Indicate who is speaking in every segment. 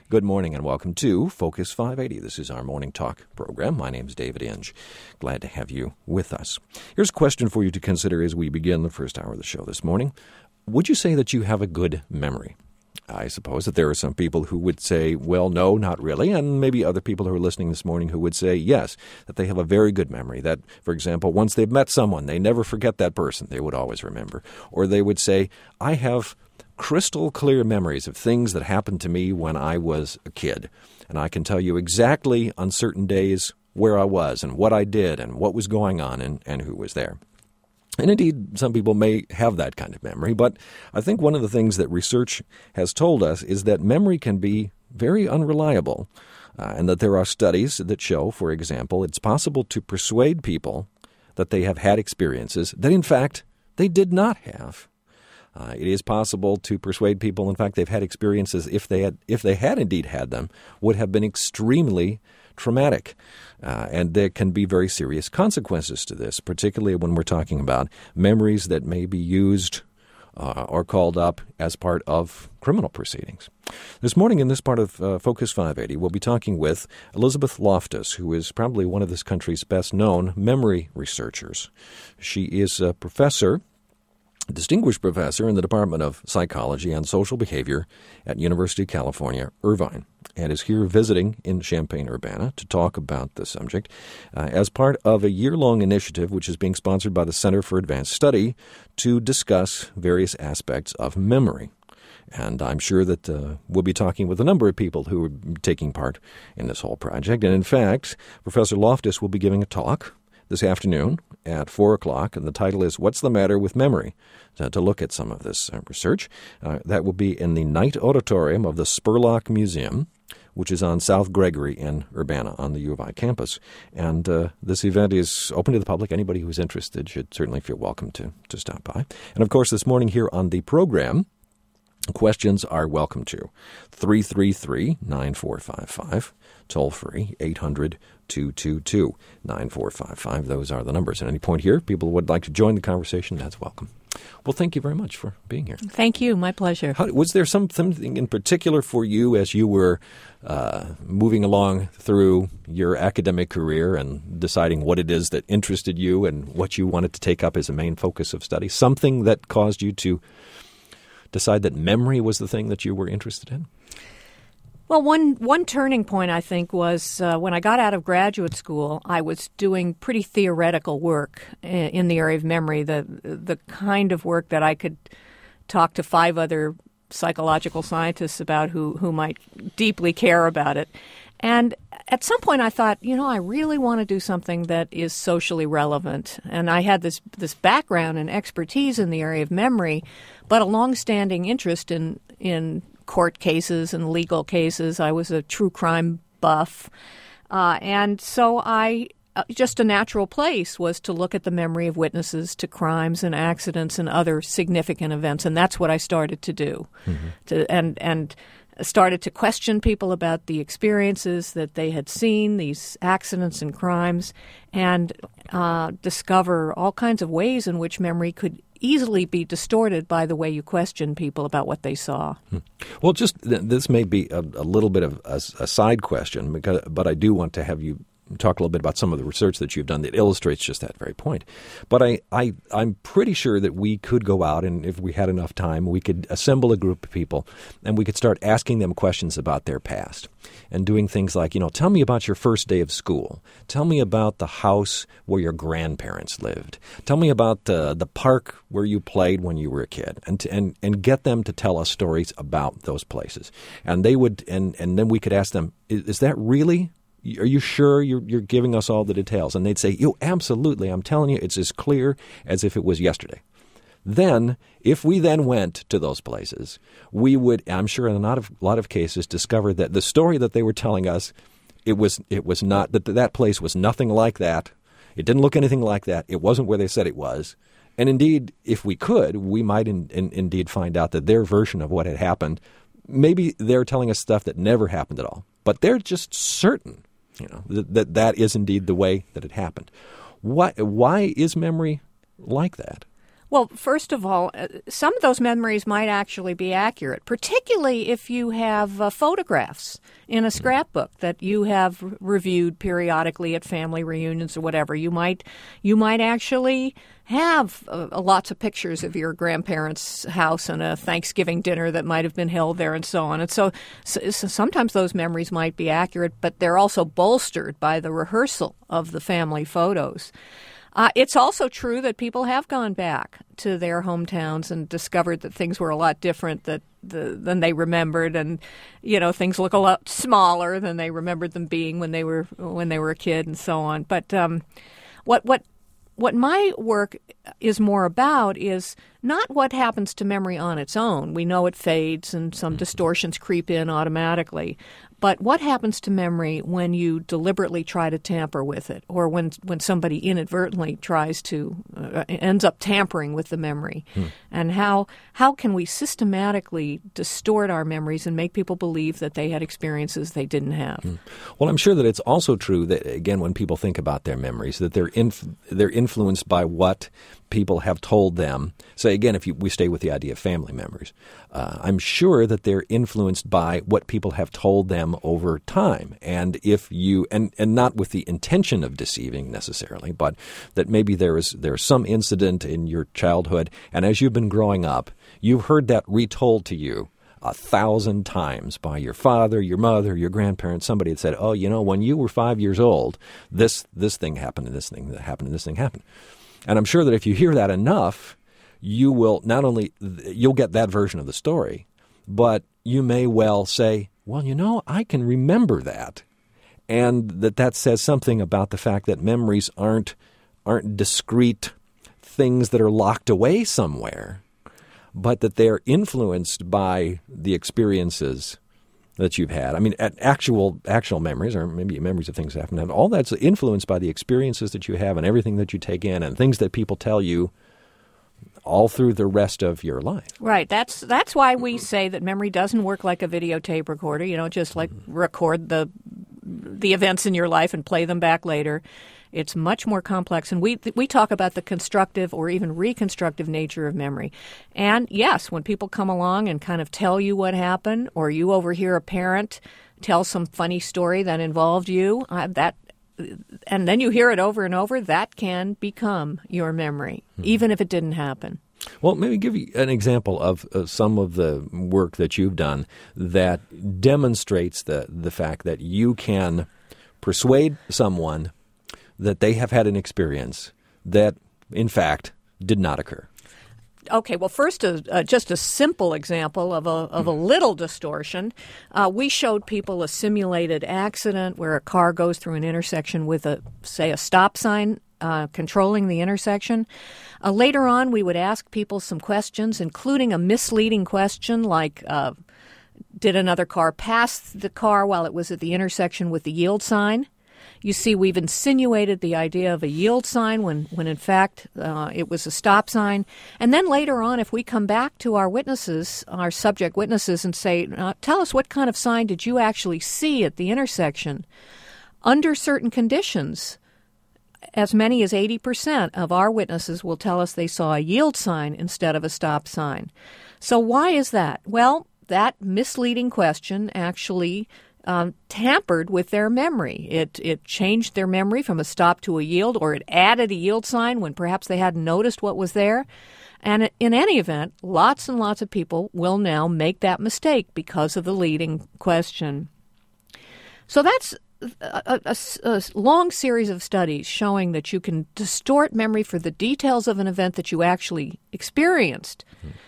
Speaker 1: Good morning and welcome to Focus 580. This is our morning talk program. My name is David Inge. Glad to have you with us. Here's a question for you to consider as we begin the first hour of the show this morning. Would you say that you have a good memory? I suppose that there are some people who would say, well, no, not really, and maybe other people who are listening this morning who would say, yes, that they have a very good memory, that, for example, once they've met someone, they never forget that person, they would always remember. Or they would say, I have crystal clear memories of things that happened to me when I was a kid, and I can tell you exactly on certain days where I was and what I did and what was going on and who was there. And indeed, some people may have that kind of memory, but I think one of the things that research has told us is that memory can be very unreliable, and that there are studies that show, for example, it's possible to persuade people that they have had experiences that, in fact, they did not have. It is possible to persuade people, in fact, they've had experiences, if they had indeed had them, would have been extremely traumatic. And there can be very serious consequences to this, particularly when we're talking about memories that may be used or called up as part of criminal proceedings. This morning in this part of Focus 580, we'll be talking with Elizabeth Loftus, who is probably one of this country's best-known memory researchers. She is a distinguished professor in the Department of Psychology and Social Behavior at University of California, Irvine, and is here visiting in Champaign-Urbana to talk about the subject as part of a year-long initiative which is being sponsored by the Center for Advanced Study to discuss various aspects of memory. And I'm sure that we'll be talking with a number of people who are taking part in this whole project. And in fact, Professor Loftus will be giving a talk this afternoon at 4 o'clock, and the title is What's the Matter with Memory? To look at some of this research. That will be in the night auditorium of the Spurlock Museum, which is on South Gregory in Urbana on the U of I campus. And this event is open to the public. Anybody who's interested should certainly feel welcome to stop by. And of course, this morning here on the program, questions are welcome to 333-9455, toll free, 800-222-9455. Those are the numbers. At any point here, people would like to join the conversation, that's welcome. Well, thank you very much for being here.
Speaker 2: Thank you. My pleasure.
Speaker 1: Was there something in particular for you as you were moving along through your academic career and deciding what it is that interested you and what you wanted to take up as a main focus of study? Something that caused you to decide that memory was the thing that you were interested in?
Speaker 2: Well, one turning point, I think, was when I got out of graduate school, I was doing pretty theoretical work in the area of memory, the kind of work that I could talk to 5 other psychological scientists about who might deeply care about it. And at some point I thought, I really want to do something that is socially relevant. And I had this background and expertise in the area of memory, but a longstanding interest in court cases and legal cases. I was a true crime buff. And so just a natural place was to look at the memory of witnesses to crimes and accidents and other significant events. And that's what I started to do. Mm-hmm. And started to question people about the experiences that they had seen, these accidents and crimes, and discover all kinds of ways in which memory could easily be distorted by the way you question people about what they saw.
Speaker 1: Well, this may be a little bit of a side question, but I do want to have you talk a little bit about some of the research that you've done that illustrates just that very point. But I'm pretty sure that we could go out, and if we had enough time, we could assemble a group of people, and we could start asking them questions about their past and doing things like, tell me about your first day of school. Tell me about the house where your grandparents lived. Tell me about the park where you played when you were a kid, and get them to tell us stories about those places. And they would, and then we could ask them, is that really? Are you sure you're giving us all the details? And they'd say, absolutely. I'm telling you, it's as clear as if it was yesterday. Then, if we then went to those places, we would, I'm sure in a lot of cases, discover that the story that they were telling us, it was not, that place was nothing like that. It didn't look anything like that. It wasn't where they said it was. And indeed, if we could, we might indeed find out that their version of what had happened, maybe they're telling us stuff that never happened at all. But they're just certain that is indeed the way that it happened. Why is memory like that?
Speaker 2: Well, first of all, some of those memories might actually be accurate, particularly if you have photographs in a scrapbook that you have reviewed periodically at family reunions or whatever. You might actually have lots of pictures of your grandparents' house and a Thanksgiving dinner that might have been held there and so on. And so sometimes those memories might be accurate, but they're also bolstered by the rehearsal of the family photos. It's also true that people have gone back to their hometowns and discovered that things were a lot different than they remembered, and things look a lot smaller than they remembered them being when they were a kid, and so on. But what my work is more about is not what happens to memory on its own. We know it fades and some distortions creep in automatically. But what happens to memory when you deliberately try to tamper with it, or when somebody inadvertently tries to ends up tampering with the memory, and how can we systematically distort our memories and make people believe that they had experiences they didn't have?
Speaker 1: Well, I'm sure that it's also true that, again, when people think about their memories, that they're influenced by what people have told them. So again, if we stay with the idea of family memories, I'm sure that they're influenced by what people have told them over time. And if you, and not with the intention of deceiving necessarily, but that maybe there's some incident in your childhood, and as you've been growing up, you've heard that retold to you 1,000 times by your father, your mother, your grandparents. Somebody had said, "Oh, when you were 5 years old, this thing happened, and this thing happened, and this thing happened." And I'm sure that if you hear that enough, you will you'll get that version of the story, but you may well say, "Well, I can remember that," and that says something about the fact that memories aren't discrete things that are locked away somewhere, but that they're influenced by the experiences that you've had. I mean, actual memories, or maybe memories of things that happened, and all that's influenced by the experiences that you have and everything that you take in and things that people tell you all through the rest of your life.
Speaker 2: Right. That's why we say that memory doesn't work like a videotape recorder. You don't just record the events in your life and play them back later. It's much more complex, and we talk about the constructive or even reconstructive nature of memory. And yes, when people come along and kind of tell you what happened, or you overhear a parent tell some funny story that involved you, and then you hear it over and over, that can become your memory, even if it didn't happen.
Speaker 1: Well, maybe give you an example of some of the work that you've done that demonstrates the fact that you can persuade someone that they have had an experience that, in fact, did not occur.
Speaker 2: Okay, well, first, just a simple example of a little distortion. We showed people a simulated accident where a car goes through an intersection with a stop sign controlling the intersection. Later on, we would ask people some questions, including a misleading question like, did another car pass the car while it was at the intersection with the yield sign? You see, we've insinuated the idea of a yield sign when in fact it was a stop sign. And then later on, if we come back to our witnesses, our subject witnesses, and say, tell us what kind of sign did you actually see at the intersection? Under certain conditions, as many as 80% of our witnesses will tell us they saw a yield sign instead of a stop sign. So why is that? Well, that misleading question actually tampered with their memory. It changed their memory from a stop to a yield, or it added a yield sign when perhaps they hadn't noticed what was there. And in any event, lots and lots of people will now make that mistake because of the leading question. So that's a long series of studies showing that you can distort memory for the details of an event that you actually experienced.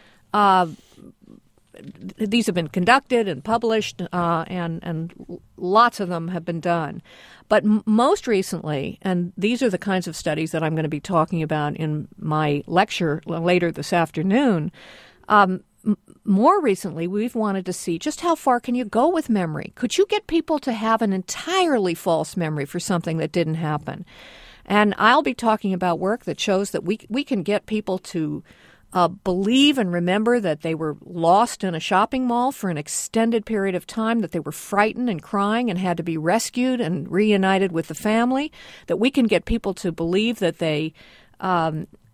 Speaker 2: These have been conducted and published, and lots of them have been done. But most recently, and these are the kinds of studies that I'm going to be talking about in my lecture later this afternoon, more recently we've wanted to see just how far can you go with memory. Could you get people to have an entirely false memory for something that didn't happen? And I'll be talking about work that shows that we can get people to believe and remember that they were lost in a shopping mall for an extended period of time, that they were frightened and crying and had to be rescued and reunited with the family, that we can get people to believe that they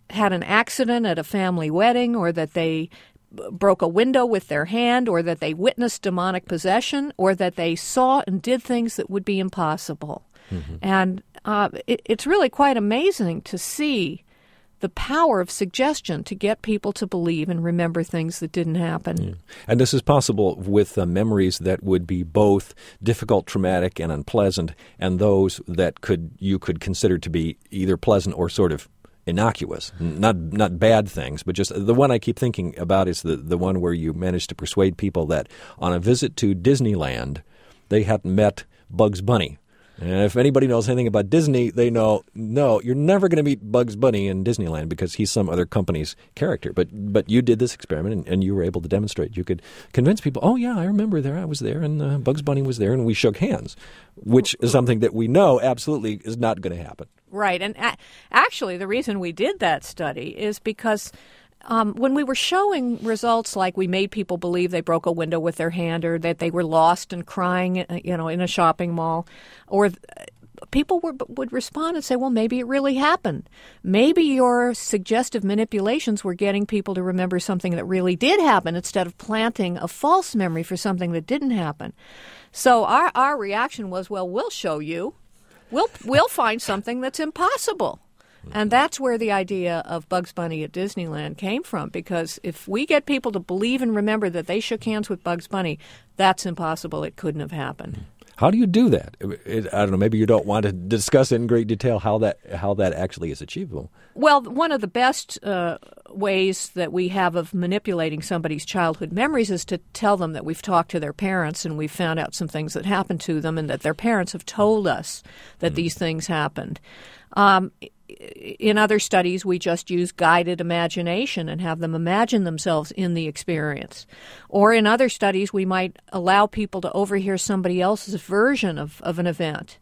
Speaker 2: had an accident at a family wedding, or that they broke a window with their hand, or that they witnessed demonic possession, or that they saw and did things that would be impossible. And it's really quite amazing to see the power of suggestion to get people to believe and remember things that didn't happen.
Speaker 1: Yeah. And this is possible with memories that would be both difficult, traumatic, and unpleasant, and those that you could consider to be either pleasant or sort of innocuous, not bad things, but just the one I keep thinking about is the one where you managed to persuade people that on a visit to Disneyland, they hadn't met Bugs Bunny. And if anybody knows anything about Disney, they know, no, you're never going to meet Bugs Bunny in Disneyland because he's some other company's character. But you did this experiment, and you were able to demonstrate. You could convince people, oh, yeah, I remember there. I was there, and Bugs Bunny was there, and we shook hands, which is something that we know absolutely is not going to happen.
Speaker 2: Right. And actually, the reason we did that study is because when we were showing results like we made people believe they broke a window with their hand, or that they were lost and crying, in a shopping mall, or people would respond and say, well, maybe it really happened. Maybe your suggestive manipulations were getting people to remember something that really did happen instead of planting a false memory for something that didn't happen. So our reaction was, well, we'll show you. We'll find something that's impossible. And that's where the idea of Bugs Bunny at Disneyland came from, because if we get people to believe and remember that they shook hands with Bugs Bunny, that's impossible. It couldn't have happened.
Speaker 1: How do you do that? I don't know. Maybe you don't want to discuss it in great detail how that actually is achievable.
Speaker 2: Well, one of the best ways that we have of manipulating somebody's childhood memories is to tell them that we've talked to their parents and we've found out some things that happened to them, and that their parents have told us that these things happened. In other studies, we just use guided imagination and have them imagine themselves in the experience. Or in other studies, we might allow people to overhear somebody else's version of an event.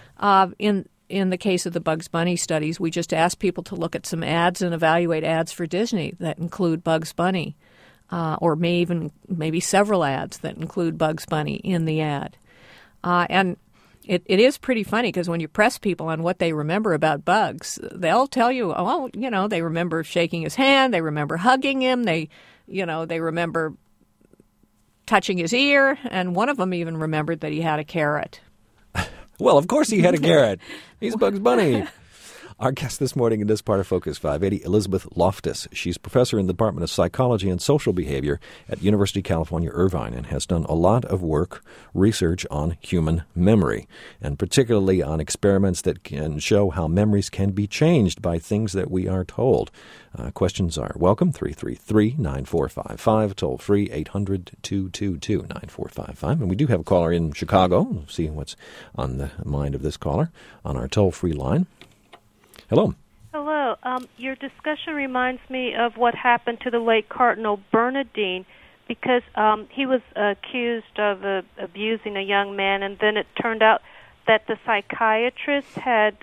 Speaker 2: In the case of the Bugs Bunny studies, we just ask people to look at some ads and evaluate ads for Disney that include Bugs Bunny, or maybe several ads that include Bugs Bunny in the ad. And it is pretty funny, because when you press people on what they remember about Bugs, they'll tell you, they remember shaking his hand, they remember hugging him, they remember touching his ear, and one of them even remembered that he had a carrot.
Speaker 1: Well, of course he had a carrot. He's Bugs Bunny. Our guest this morning in this part of Focus 580, Elizabeth Loftus. She's professor in the Department of Psychology and Social Behavior at University of California, Irvine, and has done a lot of research on human memory, and particularly on experiments that can show how memories can be changed by things that we are told. Questions are welcome, 333-9455, toll free, 800-222-9455. And we do have a caller in Chicago. We'll see what's on the mind of this caller on our toll-free line. Hello.
Speaker 3: Hello. Your discussion reminds me of what happened to the late Cardinal Bernardin, because he was accused of abusing a young man, and then it turned out that the psychiatrist had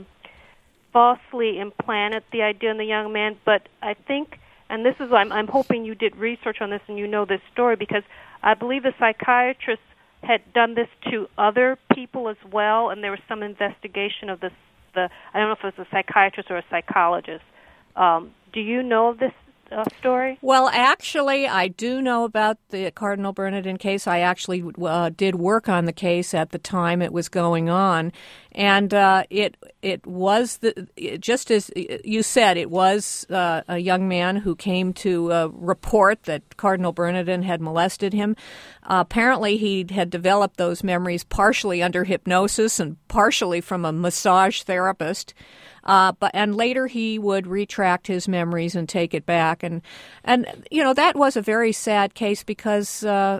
Speaker 3: falsely implanted the idea in the young man. But I think, and this is, I'm hoping you did research on this and you know this story, because I believe the psychiatrist had done this to other people as well, and there was some investigation of this. I don't know if it was a psychiatrist or a psychologist. Do you know of this story?
Speaker 2: Well, actually, I do know about the Cardinal Bernardin case. I actually did work on the case at the time it was going on, and it was just as you said. It was a young man who came to report that Cardinal Bernardin had molested him. Apparently, he had developed those memories partially under hypnosis and partially from a massage therapist. And later he would retract his memories and take it back, and that was a very sad case, because the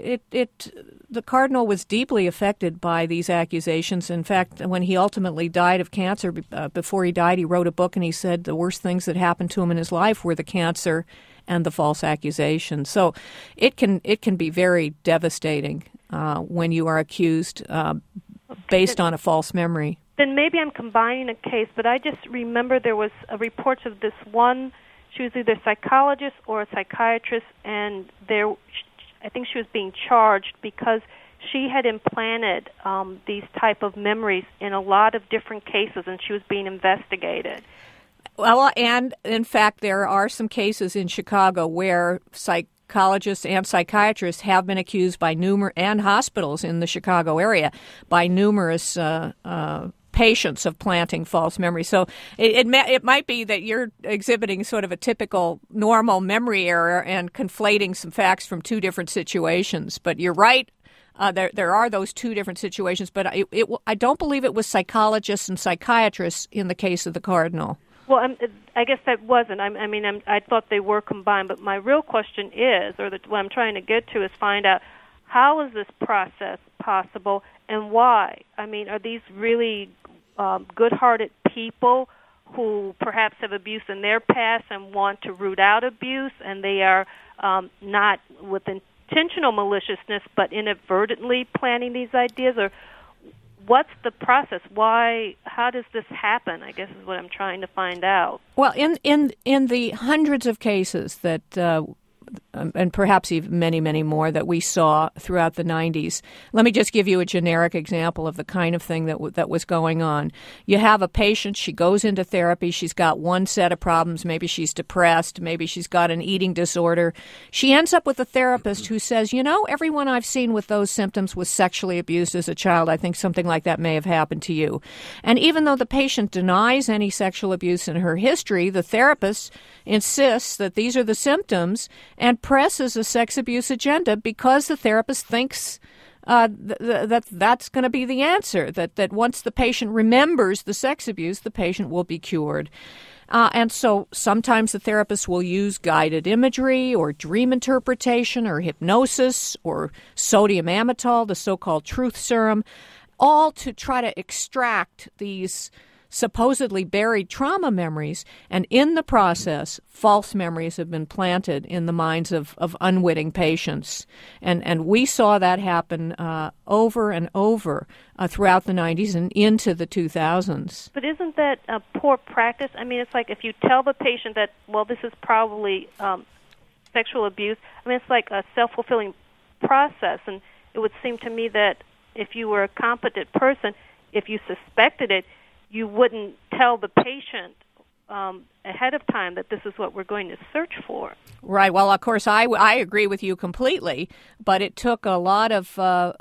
Speaker 2: cardinal was deeply affected by these accusations. In fact, when he ultimately died of cancer, before he died, he wrote a book and he said the worst things that happened to him in his life were the cancer and the false accusations. So it can be very devastating when you are accused based on a false memory.
Speaker 3: Then maybe I'm combining a case, but I just remember there was reports of this one. She was either a psychologist or a psychiatrist, and I think she was being charged because she had implanted these type of memories in a lot of different cases, and she was being investigated.
Speaker 2: Well, and in fact, there are some cases in Chicago where psychologists and psychiatrists have been accused by and hospitals in the Chicago area by numerous patients of planting false memories. So it might be that you're exhibiting sort of a typical normal memory error and conflating some facts from two different situations. But you're right. There are those two different situations, but I don't believe it was psychologists and psychiatrists in the case of the Cardinal.
Speaker 3: Well, I guess that wasn't. I thought they were combined, but my real question is, what I'm trying to get to is find out, how is this process possible and why? I mean, are these really good-hearted people who perhaps have abuse in their past and want to root out abuse, and they are not with intentional maliciousness but inadvertently planting these ideas? Or what's the process? Why? How does this happen? I guess is what I'm trying to find out.
Speaker 2: Well, in the hundreds of cases that, and perhaps even many, many more that we saw throughout the 90s, let me just give you a generic example of the kind of thing that was going on. You have a patient, she goes into therapy, she's got one set of problems, maybe she's depressed, maybe she's got an eating disorder. She ends up with a therapist who says, everyone I've seen with those symptoms was sexually abused as a child. I think something like that may have happened to you. And even though the patient denies any sexual abuse in her history, the therapist insists that these are the symptoms and presses a sex abuse agenda because the therapist thinks that's going to be the answer, that once the patient remembers the sex abuse, the patient will be cured. And so sometimes the therapist will use guided imagery or dream interpretation or hypnosis or sodium amytal, the so-called truth serum, all to try to extract these supposedly buried trauma memories, and in the process, false memories have been planted in the minds of unwitting patients. And we saw that happen over and over throughout the 90s and into the 2000s.
Speaker 3: But isn't that a poor practice? I mean, it's like if you tell the patient that, well, this is probably sexual abuse, I mean, it's like a self-fulfilling process, and it would seem to me that if you were a competent person, if you suspected it, you wouldn't tell the patient ahead of time that this is what we're going to search for.
Speaker 2: Right. Well, of course, I agree with you completely. But it took a lot of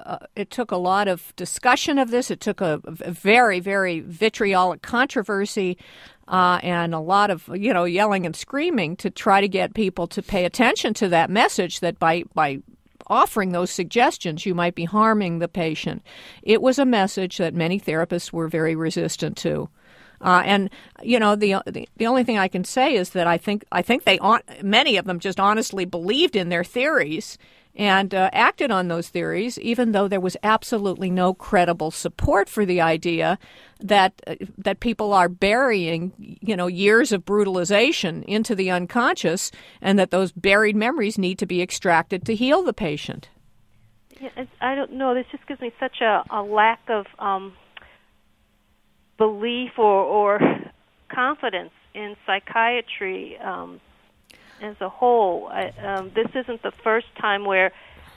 Speaker 2: discussion of this. It took a very, very vitriolic controversy and a lot of yelling and screaming to try to get people to pay attention to that message that by offering those suggestions, you might be harming the patient. It was a message that many therapists were very resistant to. And the only thing I can say is that I think many of them just honestly believed in their theories and acted on those theories, even though there was absolutely no credible support for the idea that people are burying, years of brutalization into the unconscious, and that those buried memories need to be extracted to heal the patient.
Speaker 3: Yeah, I don't know. This just gives me such a lack of belief or confidence in psychiatry as a whole. This isn't the first time where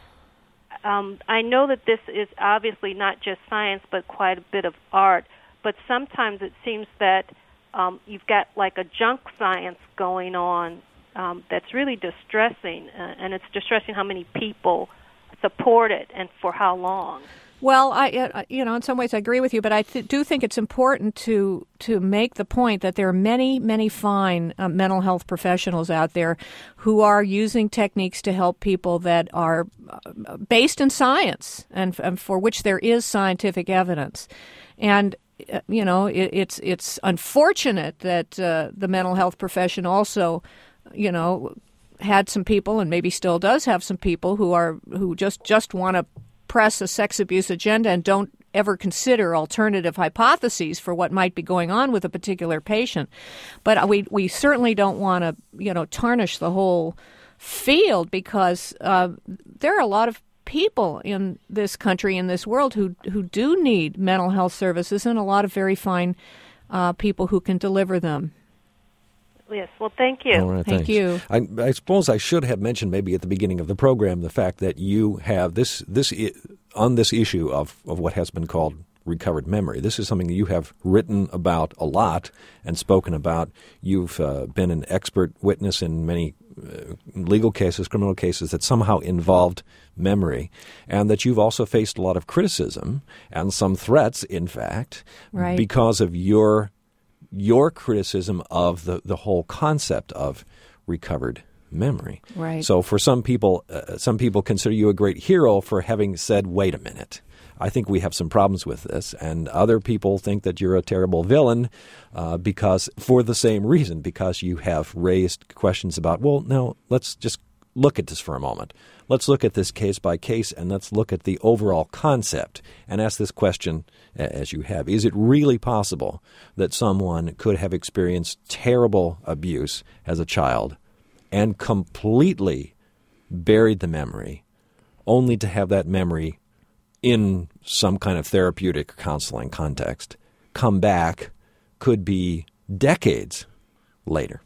Speaker 3: I know that this is obviously not just science but quite a bit of art, but sometimes it seems that you've got like a junk science going on that's really distressing, and it's distressing how many people support it and for how long.
Speaker 2: Well, I in some ways I agree with you, but I do think it's important to make the point that there are many, many fine mental health professionals out there who are using techniques to help people that are based in science and for which there is scientific evidence. And it's unfortunate that the mental health profession also, had some people, and maybe still does have some people who just want to press a sex abuse agenda and don't ever consider alternative hypotheses for what might be going on with a particular patient. But we certainly don't want to, tarnish the whole field, because there are a lot of people in this country, in this world, who do need mental health services, and a lot of very fine people who can deliver them.
Speaker 3: Yes, well, thank you.
Speaker 1: All right,
Speaker 2: thank you.
Speaker 1: I suppose I should have mentioned maybe at the beginning of the program the fact that you have this on this issue of what has been called recovered memory. This is something that you have written about a lot and spoken about. You've been an expert witness in many legal cases, criminal cases that somehow involved memory, and that you've also faced a lot of criticism and some threats, in fact,
Speaker 2: right,
Speaker 1: because of your criticism of the whole concept of recovered memory.
Speaker 2: Right.
Speaker 1: So for some people consider you a great hero for having said, wait a minute, I think we have some problems with this. And other people think that you're a terrible villain because for the same reason, because you have raised questions about, well, now let's just look at this for a moment. Let's look at this case by case, and let's look at the overall concept and ask this question as you have. Is it really possible that someone could have experienced terrible abuse as a child and completely buried the memory, only to have that memory in some kind of therapeutic counseling context come back, could be decades later?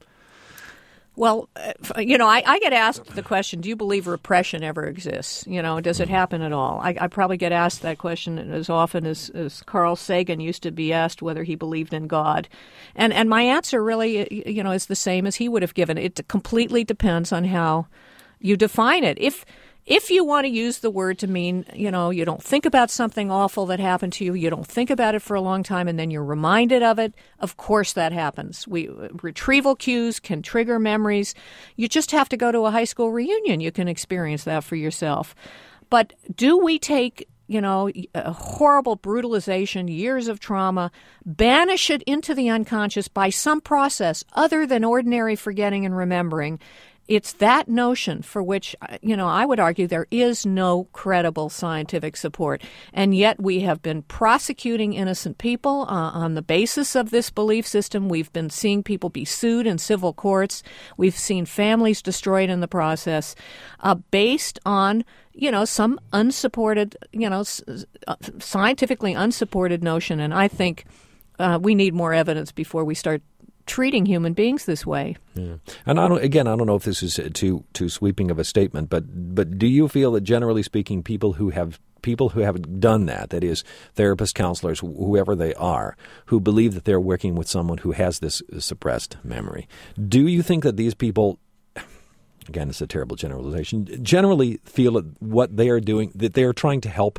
Speaker 2: Well, I get asked the question, do you believe repression ever exists? Does it happen at all? I probably get asked that question as often as Carl Sagan used to be asked whether he believed in God. And my answer really, is the same as he would have given. It completely depends on how you define it. If you want to use the word to mean, you don't think about something awful that happened to you, you don't think about it for a long time, and then you're reminded of it, of course that happens. Retrieval cues can trigger memories. You just have to go to a high school reunion. You can experience that for yourself. But do we take, a horrible brutalization, years of trauma, banish it into the unconscious by some process other than ordinary forgetting and remembering? It's that notion for which, I would argue there is no credible scientific support. And yet we have been prosecuting innocent people on the basis of this belief system. We've been seeing people be sued in civil courts. We've seen families destroyed in the process based on, some unsupported, scientifically unsupported notion. And I think we need more evidence before we start treating human beings this way.
Speaker 1: Yeah. And I don't know if this is too sweeping of a statement, but do you feel that generally speaking, people who have done that is therapists, counselors, whoever they are, who believe that they're working with someone who has this suppressed memory, do you think that these people, again, it's a terrible generalization, generally feel that what they are doing, that they are trying to help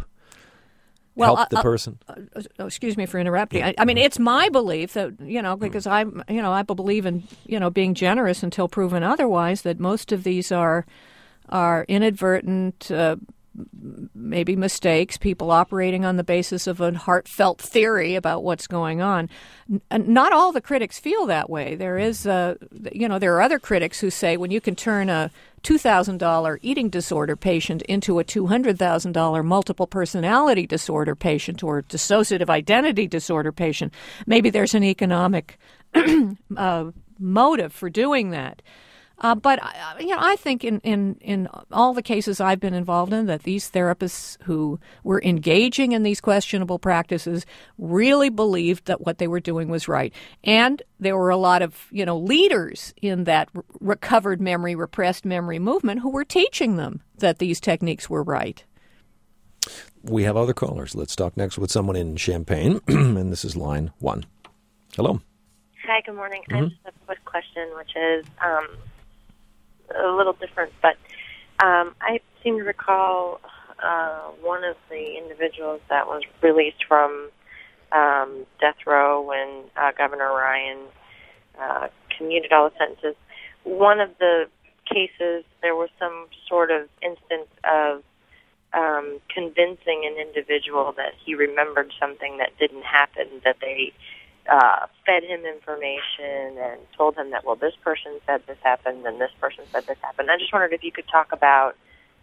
Speaker 1: the person?
Speaker 2: Excuse me for interrupting. Yeah. I mean, it's my belief that, because I believe in, being generous until proven otherwise, that most of these are inadvertent, maybe mistakes, people operating on the basis of a heartfelt theory about what's going on. Not all the critics feel that way. There is, there are other critics who say when you can turn a $2,000 eating disorder patient into a $200,000 multiple personality disorder patient or dissociative identity disorder patient, maybe there's an economic motive for doing that. But I think in all the cases I've been involved in, that these therapists who were engaging in these questionable practices really believed that what they were doing was right. And there were a lot of, leaders in that recovered memory, repressed memory movement who were teaching them that these techniques were right.
Speaker 1: We have other callers. Let's talk next with someone in Champaign, and this is line 1. Hello.
Speaker 4: Hi, good morning. I have just a quick question, which is a little different, but I seem to recall one of the individuals that was released from death row when Governor Ryan commuted all the sentences. One of the cases, there was some sort of instance of convincing an individual that he remembered something that didn't happen, that they fed him information and told him that, well, this person said this happened and this person said this happened. I just wondered if you could talk about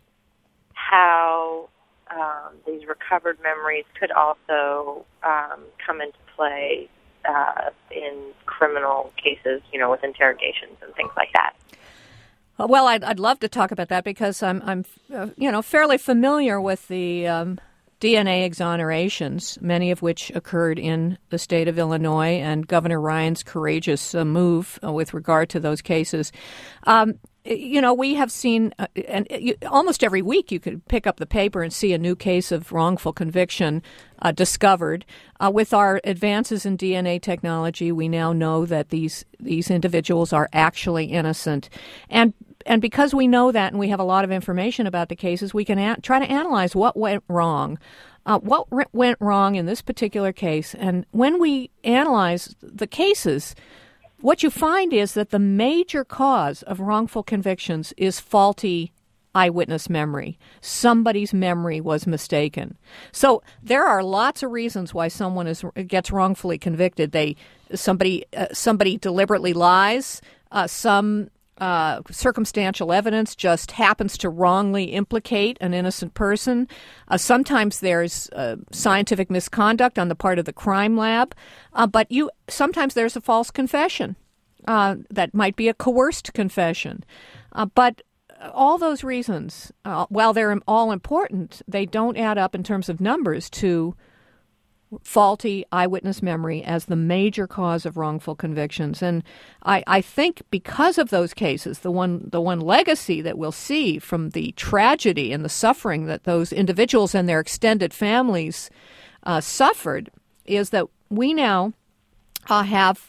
Speaker 4: how these recovered memories could also come into play in criminal cases, with interrogations and things like that.
Speaker 2: Well, I'd love to talk about that because I'm fairly familiar with the DNA exonerations, many of which occurred in the state of Illinois, and Governor Ryan's courageous move with regard to those cases. we have seen, almost every week you could pick up the paper and see a new case of wrongful conviction discovered. With our advances in DNA technology, we now know that these individuals are actually innocent. And because we know that and we have a lot of information about the cases, we can try to analyze what went wrong. What went wrong in this particular case? And when we analyze the cases, what you find is that the major cause of wrongful convictions is faulty eyewitness memory. Somebody's memory was mistaken. So there are lots of reasons why someone gets wrongfully convicted. Somebody deliberately lies. Some circumstantial evidence just happens to wrongly implicate an innocent person. Sometimes there's scientific misconduct on the part of the crime lab, but sometimes there's a false confession that might be a coerced confession. But all those reasons, while they're all important, they don't add up in terms of numbers to faulty eyewitness memory as the major cause of wrongful convictions. And I think because of those cases, the one legacy that we'll see from the tragedy and the suffering that those individuals and their extended families suffered is that we now have,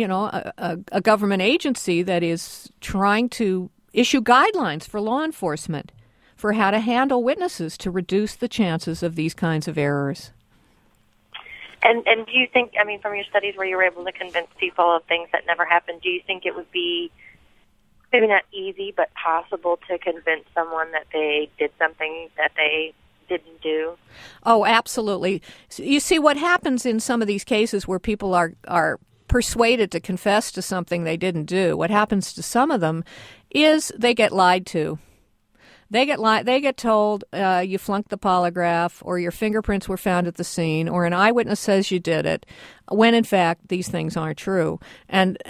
Speaker 2: a government agency that is trying to issue guidelines for law enforcement for how to handle witnesses to reduce the chances of these kinds of errors.
Speaker 4: And do you think, from your studies where you were able to convince people of things that never happened, do you think it would be maybe not easy but possible to convince someone that they did something that they didn't do?
Speaker 2: Oh, absolutely. You see, what happens in some of these cases where people are persuaded to confess to something they didn't do, what happens to some of them is they get lied to. They get told you flunked the polygraph, or your fingerprints were found at the scene, or an eyewitness says you did it, when in fact these things aren't true. And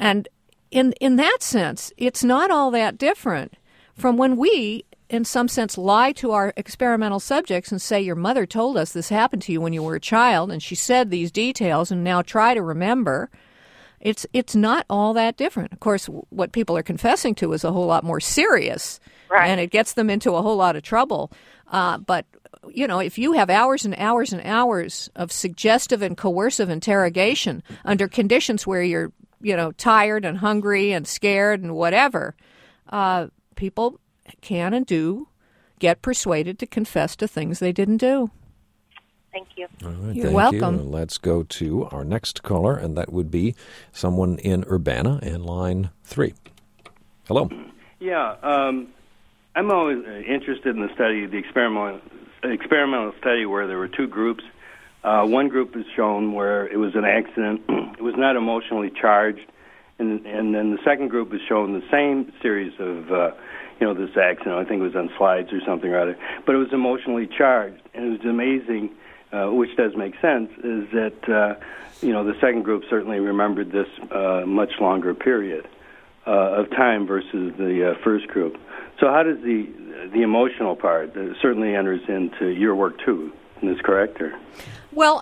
Speaker 2: in that sense, it's not all that different from when we, in some sense, lie to our experimental subjects and say, your mother told us this happened to you when you were a child, and she said these details, and now try to remember. It's not all that different. Of course, what people are confessing to is a whole lot more serious. Right. And it gets them into a whole lot of trouble. But, if you have hours and hours and hours of suggestive and coercive interrogation under conditions where you're, tired and hungry and scared and whatever, people can and do get persuaded to confess to things they didn't do.
Speaker 4: Thank you.
Speaker 1: All right,
Speaker 2: You're welcome.
Speaker 1: You. Let's go to our next caller, and that would be someone in Urbana in line 3. Hello.
Speaker 5: Yeah, I'm always interested in the study, the experimental study where there were two groups. One group is shown where it was an accident. It was not emotionally charged. And then the second group is shown the same series of, this accident. I think it was on slides or something or other. But it was emotionally charged. And it was amazing, which does make sense, is that, the second group certainly remembered this much longer period of time versus the first group. So how does the emotional part certainly enters into your work too? Is this correct? Or?
Speaker 2: Well,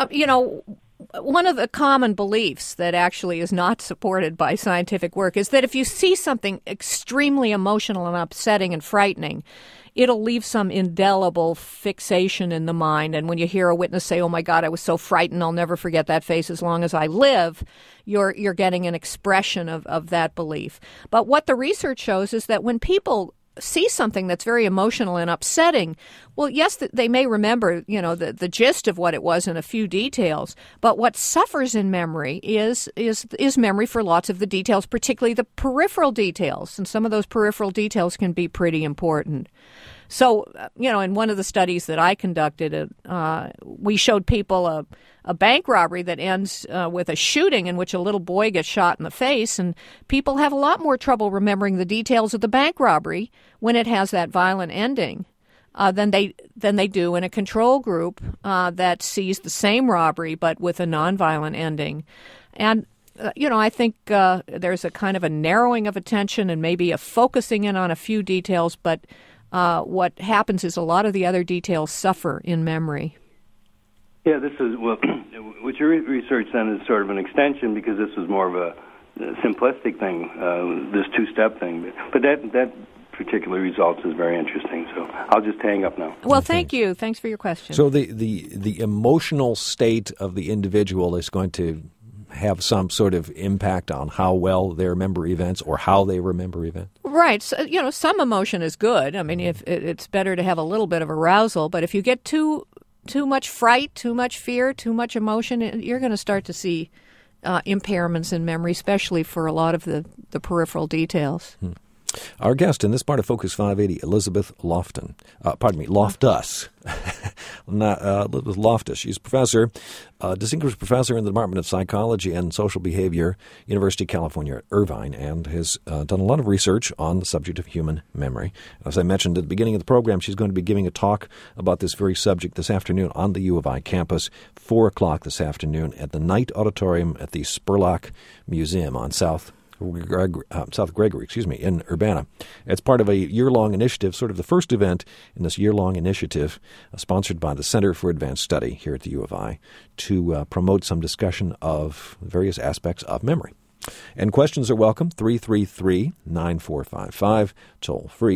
Speaker 2: one of the common beliefs that actually is not supported by scientific work is that if you see something extremely emotional and upsetting and frightening, it'll leave some indelible fixation in the mind. And when you hear a witness say, oh, my God, I was so frightened, I'll never forget that face as long as I live, you're getting an expression of that belief. But what the research shows is that when people see something that's very emotional and upsetting, well, yes, they may remember, the gist of what it was in a few details, but what suffers in memory is memory for lots of the details, particularly the peripheral details, and some of those peripheral details can be pretty important. So, in one of the studies that I conducted, we showed people a bank robbery that ends with a shooting in which a little boy gets shot in the face, and people have a lot more trouble remembering the details of the bank robbery when it has that violent ending than they do in a control group that sees the same robbery but with a nonviolent ending. And I think there's a kind of a narrowing of attention and maybe a focusing in on a few details, but what happens is a lot of the other details suffer in memory.
Speaker 5: Yeah, this is, what your research then is sort of an extension, because this was more of a simplistic thing, this two-step thing. But that particular result is very interesting. So I'll just hang up now.
Speaker 2: Well, thank you. Thanks for your question.
Speaker 1: So the emotional state of the individual is going to have some sort of impact on how well they remember events or how they remember events?
Speaker 2: Right. So, some emotion is good. I mean, if it's better to have a little bit of arousal, but if you get too much fright, too much fear, too much emotion, you're going to start to see impairments in memory, especially for a lot of the peripheral details.
Speaker 1: Our guest in this part of Focus 580, Elizabeth Loftus. Elizabeth Loftus. She's distinguished professor in the Department of Psychology and Social Behavior, University of California at Irvine, and has done a lot of research on the subject of human memory. As I mentioned at the beginning of the program, she's going to be giving a talk about this very subject this afternoon on the U of I campus, 4 o'clock this afternoon at the Knight Auditorium at the Spurlock Museum on South Gregory, in Urbana. It's part of a year-long initiative, sort of the first event in this year-long initiative sponsored by the Center for Advanced Study here at the U of I to promote some discussion of various aspects of memory. And questions are welcome, 333-9455, toll-free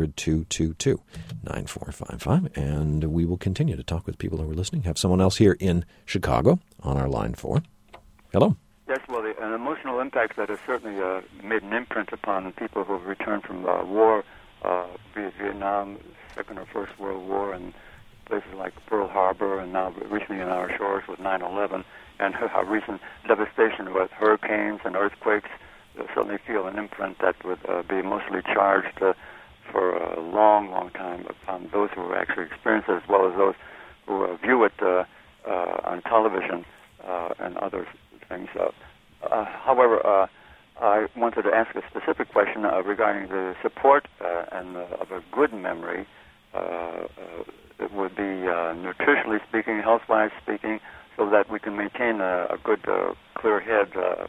Speaker 1: 800-222-9455. And we will continue to talk with people who are listening. Have someone else here in Chicago on our line 4. Hello.
Speaker 6: Yes, well, an emotional impact that has certainly made an imprint upon people who have returned from war, be it Vietnam, Second or First World War, and places like Pearl Harbor, and now recently in our shores with 9/11, and how recent devastation with hurricanes and earthquakes certainly feel an imprint that would be emotionally charged for a long, long time upon those who actually experience it, as well as those who view it on television and other things. However, I wanted to ask a specific question regarding the support of a good memory. It would be nutritionally speaking, health-wise speaking, so that we can maintain a good, clear head,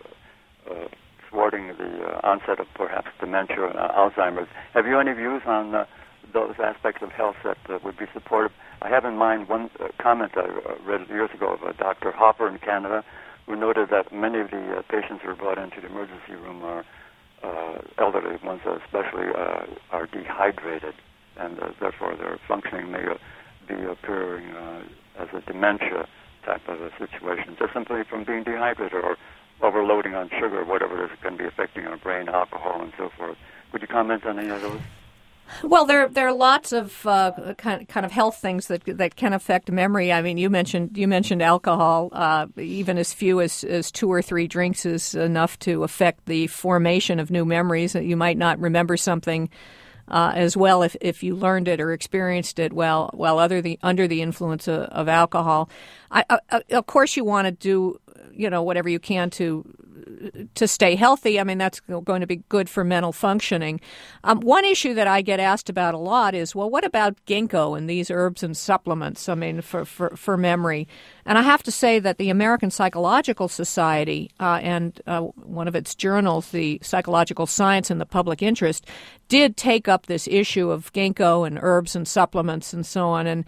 Speaker 6: thwarting the onset of perhaps dementia and Alzheimer's. Have you any views on those aspects of health that would be supportive? I have in mind one comment I read years ago of Dr. Hopper in Canada, who noted that many of the patients who are brought into the emergency room are elderly ones, especially are dehydrated, and therefore their functioning may be appearing as a dementia type of a situation, just simply from being dehydrated or overloading on sugar, whatever it is, can be affecting our brain, alcohol, and so forth. Would you comment on any of those?
Speaker 2: Well, there are lots of kind of health things that can affect memory. I mean, you mentioned alcohol. Even as few as 2 or 3 drinks is enough to affect the formation of new memories. You might not remember something as well if you learned it or experienced it while under the influence of alcohol. Of course, you want to do whatever you can to stay healthy. I mean, that's going to be good for mental functioning. One issue that I get asked about a lot is, well, what about ginkgo and these herbs and supplements, I mean, for memory? And I have to say that the American Psychological Society and one of its journals, the Psychological Science and the Public Interest, did take up this issue of ginkgo and herbs and supplements and so on, and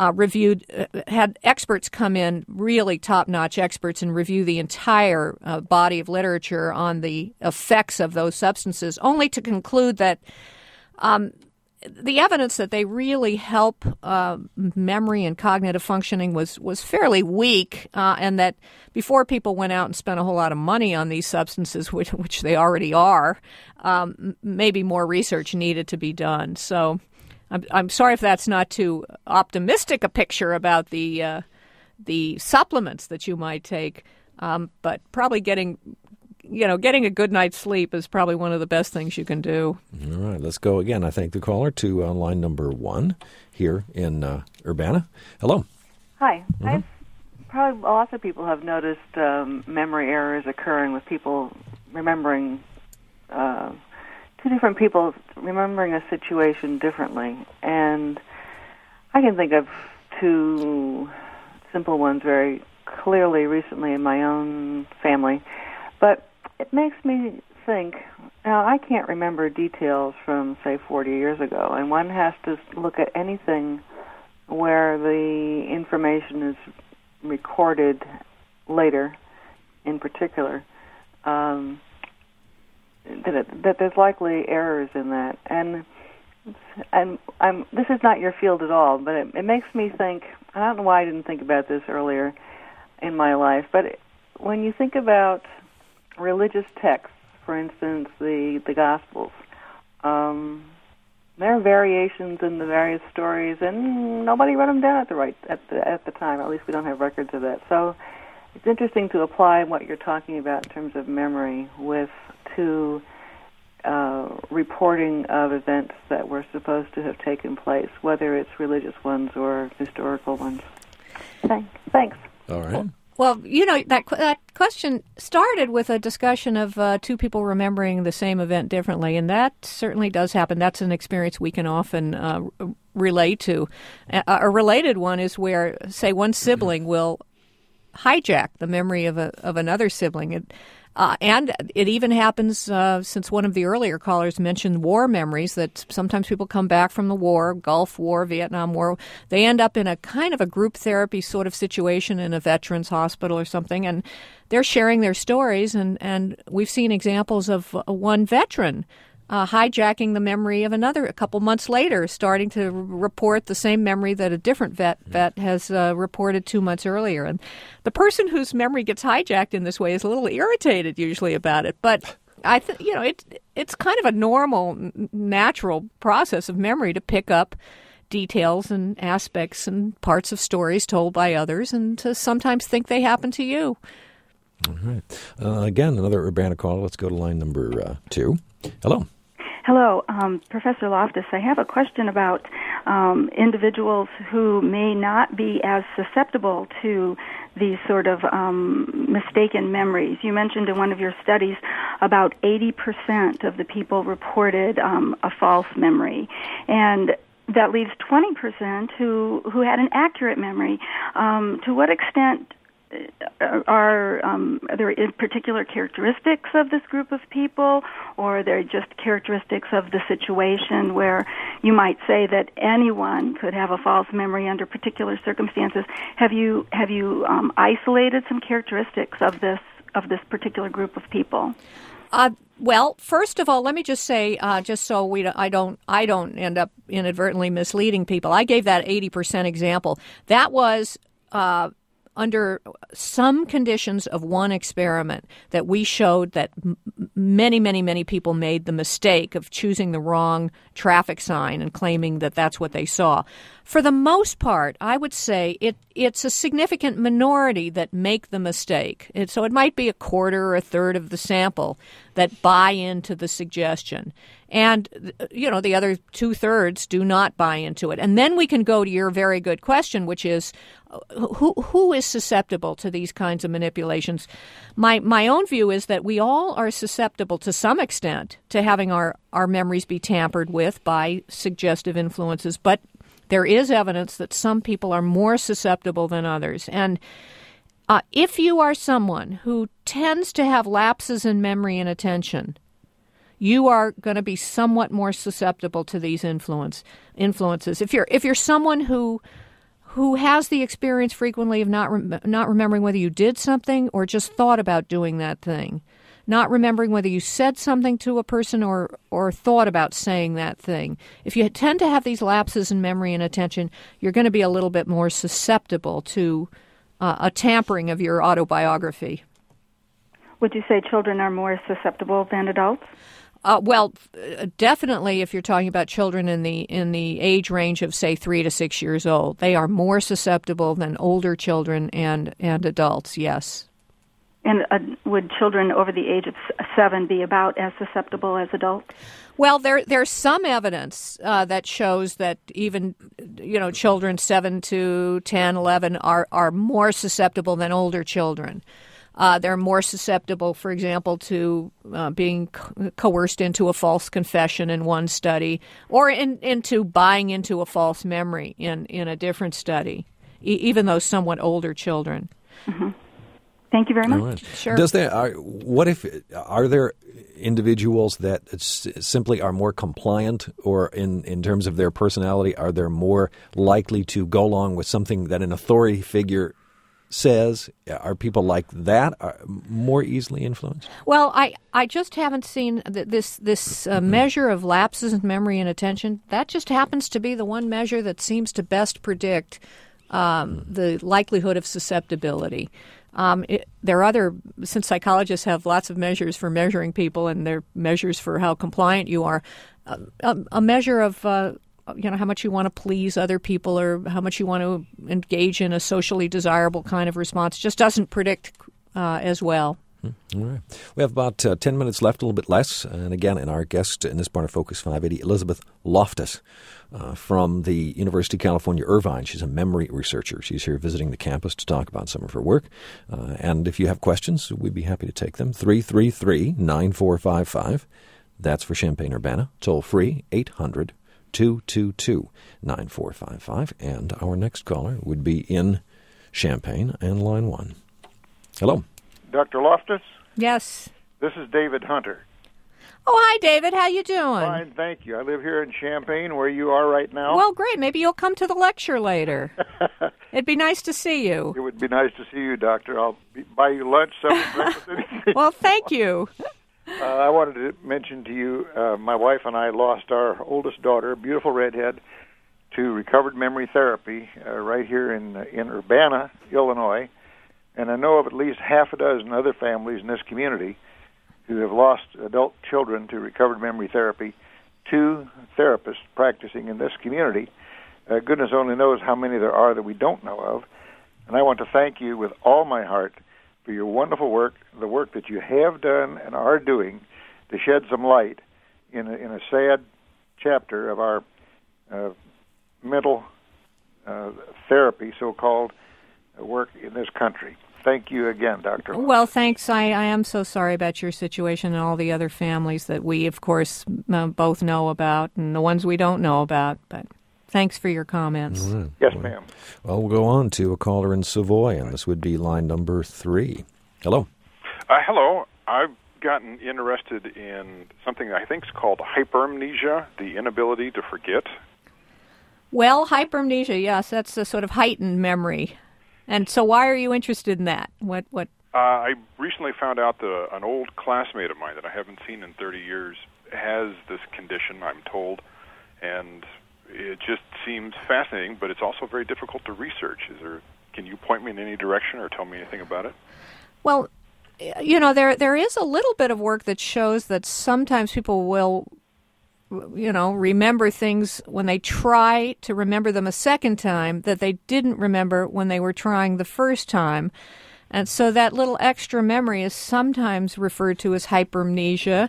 Speaker 2: had experts come in, really top-notch experts, and review the entire body of literature on the effects of those substances, only to conclude that the evidence that they really help memory and cognitive functioning was fairly weak, and that before people went out and spent a whole lot of money on these substances, which they already are, maybe more research needed to be done. So I'm sorry if that's not too optimistic a picture about the supplements that you might take, but probably getting a good night's sleep is probably one of the best things you can do.
Speaker 1: All right, let's go again. I thank the caller to line number 1 here in Urbana. Hello.
Speaker 7: Hi. Mm-hmm. Probably lots of people have noticed memory errors occurring with people remembering, 2 different people remembering a situation differently. And I can think of 2 simple ones very clearly recently in my own family. But it makes me think, now I can't remember details from, say, 40 years ago, and one has to look at anything where the information is recorded later, in particular. that there's likely errors in that. And this is not your field at all, but it makes me think. I don't know why I didn't think about this earlier in my life, but when you think about religious texts, for instance, the Gospels, there are variations in the various stories, and nobody wrote them down at the time. At least we don't have records of that. So it's interesting to apply what you're talking about in terms of memory to reporting of events that were supposed to have taken place, whether it's religious ones or historical ones. Thanks.
Speaker 1: All right.
Speaker 2: Well, that question started with a discussion of two people remembering the same event differently, and that certainly does happen. That's an experience we can often relate to. A related one is where, say, one sibling will hijack the memory of another sibling. And it even happens, since one of the earlier callers mentioned war memories, that sometimes people come back from the war, Gulf War, Vietnam War. They end up in a kind of a group therapy sort of situation in a veterans hospital or something, and they're sharing their stories. And we've seen examples of one veteran hijacking the memory of another a couple months later, starting to report the same memory that a different vet has reported 2 months earlier. And the person whose memory gets hijacked in this way is a little irritated usually about it. But I think it's kind of a normal, natural process of memory to pick up details and aspects and parts of stories told by others, and to sometimes think they happen to you.
Speaker 1: All right. Again, another Urbana call. Let's go to line number 2. Hello.
Speaker 8: Hello, Professor Loftus. I have a question about individuals who may not be as susceptible to these sort of mistaken memories. You mentioned in one of your studies about 80% of the people reported a false memory, and that leaves 20% who had an accurate memory. To what extent are there particular characteristics of this group of people, or are there just characteristics of the situation where you might say that anyone could have a false memory under particular circumstances? Have you isolated some characteristics of this particular group of people?
Speaker 2: Well, first of all, let me just say, just so I don't end up inadvertently misleading people. I gave that 80% example. That was under some conditions of one experiment that we showed that many, many, many people made the mistake of choosing the wrong traffic sign and claiming that that's what they saw. For the most part, I would say it's a significant minority that make the mistake. So it might be a quarter or a third of the sample that buy into the suggestion. And, the other 2/3 do not buy into it. And then we can go to your very good question, which is who is susceptible to these kinds of manipulations? My own view is that we all are susceptible to some extent to having our memories be tampered with by suggestive influences. But there is evidence that some people are more susceptible than others. And if you are someone who tends to have lapses in memory and attention, you are going to be somewhat more susceptible to these influences. If you're someone who has the experience frequently of not remembering whether you did something or just thought about doing that thing, not remembering whether you said something to a person or thought about saying that thing. If you tend to have these lapses in memory and attention, you're going to be a little bit more susceptible to a tampering of your autobiography.
Speaker 8: Would you say children are more susceptible than adults?
Speaker 2: Well, definitely if you're talking about children in the age range of, say, 3 to 6 years old, they are more susceptible than older children and adults, yes.
Speaker 8: And would children over the age of 7 be about as susceptible as adults?
Speaker 2: Well, there's some evidence that shows that even, children 7 to 10, 11 are more susceptible than older children. They're more susceptible, for example, to being coerced into a false confession in one study, or into buying into a false memory in a different study, even though somewhat older children.
Speaker 8: Mm-hmm. Thank you very much.
Speaker 1: Right.
Speaker 2: Sure.
Speaker 1: Are there individuals that simply are more compliant, or in terms of their personality, are they more likely to go along with something that an authority figure says? Are people like that more easily influenced?
Speaker 2: Well, I just haven't seen this measure of lapses in memory and attention. That just happens to be the one measure that seems to best predict the likelihood of susceptibility. There are other, since psychologists have lots of measures for measuring people, and they're measures for how compliant you are, a measure of how much you want to please other people or how much you want to engage in a socially desirable kind of response just doesn't predict as well.
Speaker 1: All right. We have about 10 minutes left, a little bit less. And again, and our guest in this part of Focus 580, Elizabeth Loftus from the University of California, Irvine. She's a memory researcher. She's here visiting the campus to talk about some of her work. And if you have questions, we'd be happy to take them. 333-9455. That's for Champaign-Urbana. Toll free, 800-222-9455. And our next caller would be in Champaign and line 1. Hello.
Speaker 9: Dr. Loftus?
Speaker 2: Yes.
Speaker 9: This is David Hunter.
Speaker 2: Oh, hi, David. How you doing?
Speaker 9: Fine, thank you. I live here in Champaign, where you are right now.
Speaker 2: Well, great. Maybe you'll come to the lecture later. It'd be nice to see you.
Speaker 9: It would be nice to see you, Doctor. I'll buy you lunch, supper, breakfast, anything.
Speaker 2: Well, thank you.
Speaker 9: I wanted to mention to you, my wife and I lost our oldest daughter, a beautiful redhead, to recovered memory therapy right here in Urbana, Illinois. And I know of at least half a dozen other families in this community who have lost adult children to recovered memory therapy to therapists practicing in this community. Goodness only knows how many there are that we don't know of. And I want to thank you with all my heart for your wonderful work, the work that you have done and are doing to shed some light in a sad chapter of our mental therapy, so-called, work in this country. Thank you again, Dr.
Speaker 2: Well, thanks. I am so sorry about your situation and all the other families that we, of course, both know about and the ones we don't know about. But thanks for your comments.
Speaker 1: Right.
Speaker 9: Yes, ma'am.
Speaker 1: Well, we'll go on to a caller in Savoy, and this would be line number 3. Hello.
Speaker 10: Hello. I've gotten interested in something I think is called hypermnesia, the inability to forget.
Speaker 2: Well, hypermnesia, yes, that's a sort of heightened memory. And so why are you interested in that? What?
Speaker 10: I recently found out that an old classmate of mine that I haven't seen in 30 years has this condition, I'm told, and it just seems fascinating, but it's also very difficult to research. Can you point me in any direction or tell me anything about it?
Speaker 2: Well, there is a little bit of work that shows that sometimes people will remember things when they try to remember them a second time that they didn't remember when they were trying the first time. And so that little extra memory is sometimes referred to as hypermnesia.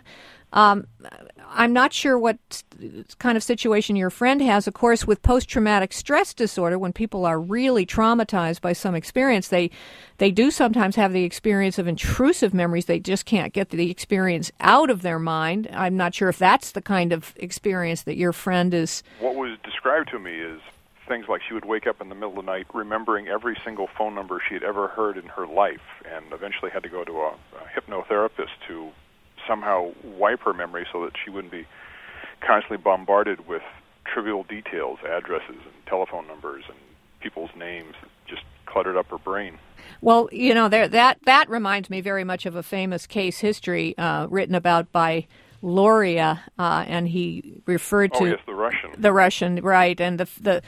Speaker 2: I'm not sure what kind of situation your friend has. Of course, with post-traumatic stress disorder, when people are really traumatized by some experience, they do sometimes have the experience of intrusive memories. They just can't get the experience out of their mind. I'm not sure if that's the kind of experience that your friend is.
Speaker 10: What was described to me is things like she would wake up in the middle of the night remembering every single phone number she had ever heard in her life, and eventually had to go to a hypnotherapist to somehow wipe her memory so that she wouldn't be constantly bombarded with trivial details, addresses and telephone numbers and people's names. Just cluttered up her brain.
Speaker 2: Well, that reminds me very much of a famous case history written about by Luria, and he referred to
Speaker 10: yes, the Russian.
Speaker 2: The Russian, right? And the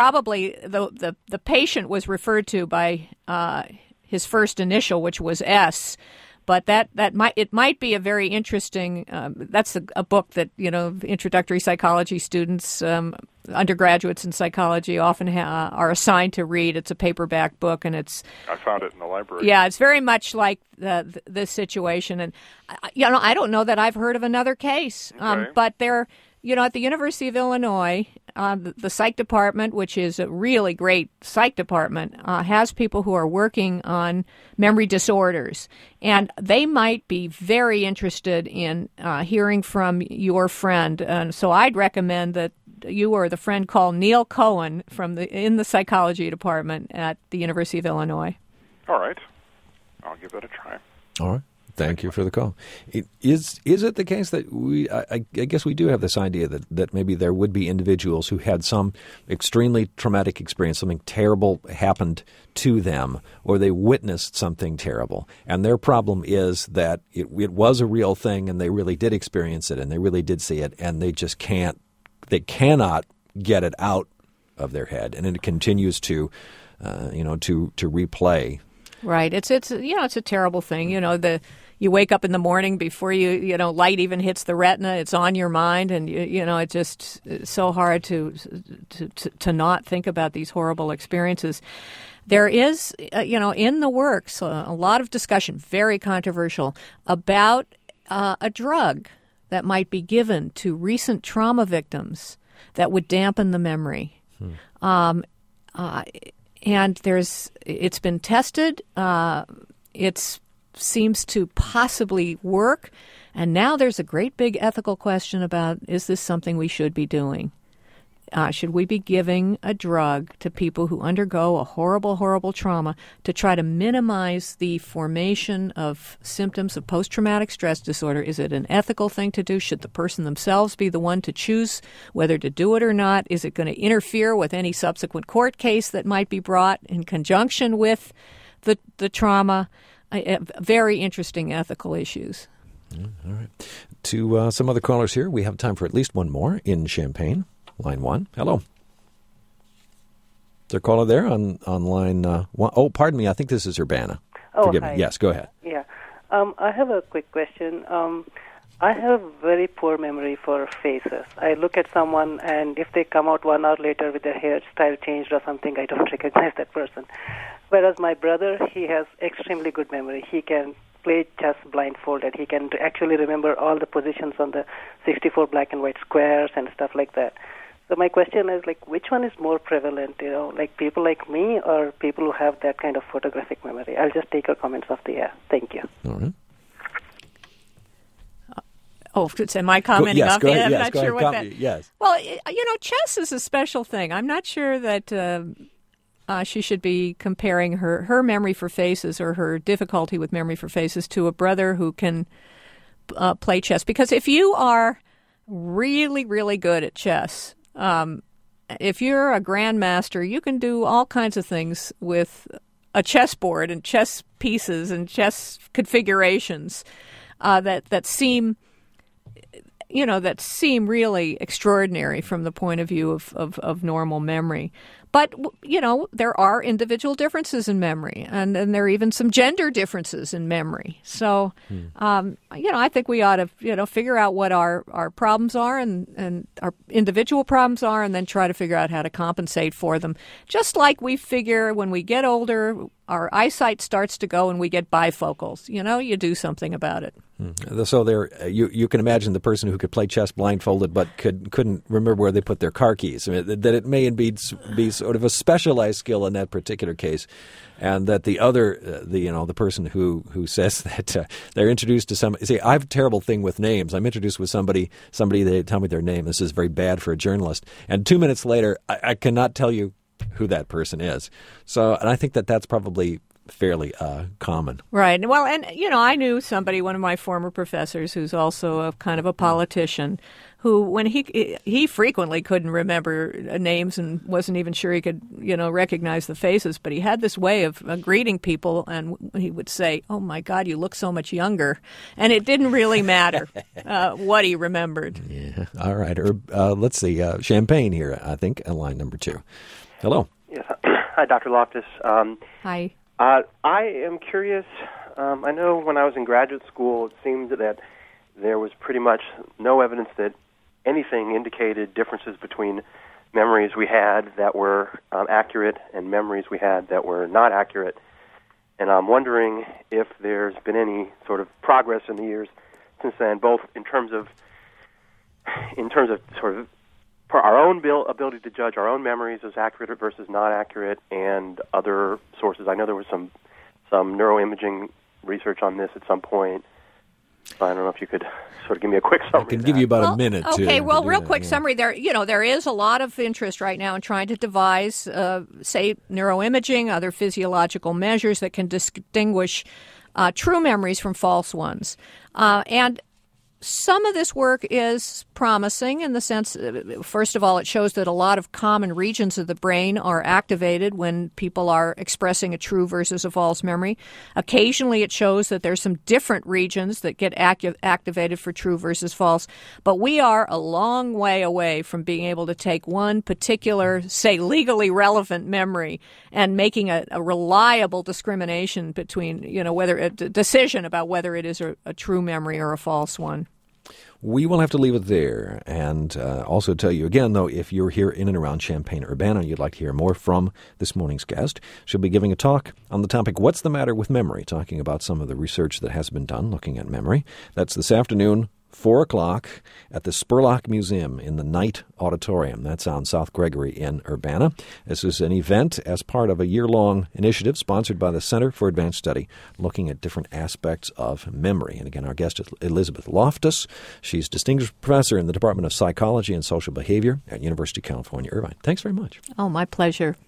Speaker 2: patient was referred to by his first initial, which was S. But it might be a very interesting. That's a book that introductory psychology students, undergraduates in psychology, often are assigned to read. It's a paperback book, and
Speaker 10: I found it in the library.
Speaker 2: Yeah, it's very much like this situation, and I don't know that I've heard of another case,
Speaker 10: okay.
Speaker 2: But there. At the University of Illinois, the psych department, which is a really great psych department, has people who are working on memory disorders. And they might be very interested in hearing from your friend. And so I'd recommend that you or the friend call Neil Cohen in the psychology department at the University of Illinois.
Speaker 10: All right. I'll give that a try.
Speaker 1: All right. Thank you for the call. Is it the case that I guess we do have this idea that maybe there would be individuals who had some extremely traumatic experience, something terrible happened to them, or they witnessed something terrible, and their problem is that it was a real thing and they really did experience it and they really did see it, and they just cannot get it out of their head, and it continues to replay.
Speaker 2: Right. It's a terrible thing. You wake up in the morning before light even hits the retina. It's on your mind, and it's just so hard to not think about these horrible experiences. There is, in the works, a lot of discussion, very controversial, about a drug that might be given to recent trauma victims that would dampen the memory. And it's been tested. It seems to possibly work. And now there's a great big ethical question about, is this something we should be doing? Should we be giving a drug to people who undergo a horrible, horrible trauma to try to minimize the formation of symptoms of post-traumatic stress disorder? Is it an ethical thing to do? Should the person themselves be the one to choose whether to do it or not? Is it going to interfere with any subsequent court case that might be brought in conjunction with the trauma? Very interesting ethical issues.
Speaker 1: All right. To some other callers here, we have time for at least one more in Champaign. Line 1. Hello. Is there a caller there on line 1? Oh, pardon me. I think this is Urbana.
Speaker 11: Oh,
Speaker 1: Forgive
Speaker 11: hi.
Speaker 1: me. Yes, go ahead.
Speaker 11: Yeah. I have a quick question. I have very poor memory for faces. I look at someone, and if they come out 1 hour later with their hairstyle changed or something, I don't recognize that person. Whereas my brother, he has extremely good memory. He can play chess blindfolded. He can actually remember all the positions on the 64 black and white squares and stuff like that. So my question is, which one is more prevalent, people like me or people who have that kind of photographic memory? I'll just take your comments off the air. Thank you.
Speaker 1: All right.
Speaker 2: Am I commenting off the air? I'm not sure what that...
Speaker 1: Yes.
Speaker 2: Well, chess is a special thing. I'm not sure that she should be comparing her memory for faces or her difficulty with memory for faces to a brother who can play chess. Because if you are really, really good at chess... if you're a grandmaster, you can do all kinds of things with a chessboard and chess pieces and chess configurations that seem really extraordinary from the point of view of normal memory. But, there are individual differences in memory, and there are even some gender differences in memory. So, I think we ought to, figure out what our problems are and our individual problems are, and then try to figure out how to compensate for them. Just like we figure when we get older, our eyesight starts to go and we get bifocals. You do something about it.
Speaker 1: So you can imagine the person who could play chess blindfolded but couldn't remember where they put their car keys. I mean, that it may indeed be sort of a specialized skill in that particular case, and that the other, the person who says that they're introduced to somebody. See, I have a terrible thing with names. I'm introduced with somebody, they tell me their name. This is very bad for a journalist. And 2 minutes later, I cannot tell you who that person is. So, and I think that's probably fairly common.
Speaker 2: Right. Well, and, I knew somebody, one of my former professors, who's also a kind of a politician, who, when he frequently couldn't remember names and wasn't even sure he could, recognize the faces, but he had this way of greeting people, and he would say, "Oh, my God, you look so much younger." And it didn't really matter what he rememred.
Speaker 1: Yeah. All right. Let's see. Champaign here, I think, line number 2. Hello.
Speaker 12: Yes. Hi, Dr. Loftus.
Speaker 2: Hi.
Speaker 12: I am curious. I know when I was in graduate school, it seemed that there was pretty much no evidence that anything indicated differences between memories we had that were accurate and memories we had that were not accurate. And I'm wondering if there's been any sort of progress in the years since then, both in terms of sort of for our own ability to judge our own memories as accurate versus not accurate, and other sources. I know there was some neuroimaging research on this at some point. I don't know if you could sort of give me a quick summary.
Speaker 1: I can give you about a minute.
Speaker 2: Okay, real quick summary there. There is a lot of interest right now in trying to devise, say, neuroimaging, other physiological measures that can distinguish true memories from false ones. And some of this work is promising in the sense, first of all, it shows that a lot of common regions of the brain are activated when people are expressing a true versus a false memory. Occasionally, it shows that there's some different regions that get activated for true versus false. But we are a long way away from being able to take one particular, say, legally relevant memory and making a reliable discrimination between, whether a decision about whether it is a true memory or a false one.
Speaker 1: We will have to leave it there and also tell you again, though, if you're here in and around Champaign-Urbana and you'd like to hear more from this morning's guest, she'll be giving a talk on the topic, What's the Matter with Memory?, talking about some of the research that has been done looking at memory. That's this afternoon, 4 o'clock at the Spurlock Museum in the Knight Auditorium. That's on South Gregory in Urbana. This is an event as part of a year-long initiative sponsored by the Center for Advanced Study, looking at different aspects of memory. And again, our guest is Elizabeth Loftus. She's distinguished professor in the Department of Psychology and Social Behavior at University of California, Irvine. Thanks very much.
Speaker 2: Oh, my pleasure.